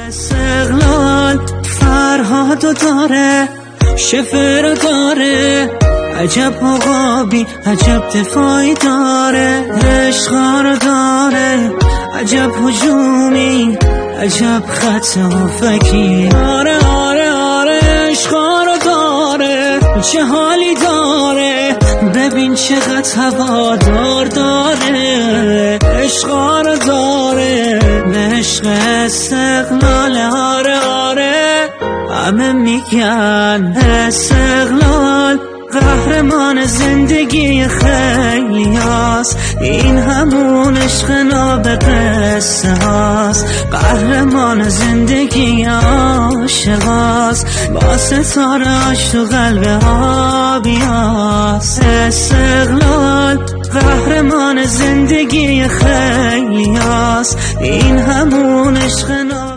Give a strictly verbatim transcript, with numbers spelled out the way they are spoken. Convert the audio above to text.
استقلال فرهادو داره، شفر داره، عجب مقابی عجب دفاعی داره، عشقا رو داره، عجب هجومی عجب خط هافکی. آره آره آره عشقا رو داره، چه حالی داره، ببین چقدر هوادار داره، عشقا رو داره، عشق استقلال. آره آره همه میگن استقلال قهرمان زندگی خیلی هاست، این همون عشق نابقصه هاست، قهرمان زندگی عاشق هاست، با ستاره‌اش تو قلب آبی هاست. استقلال قهرمان زندگی خیلی هاست، این همون عشق نابقصه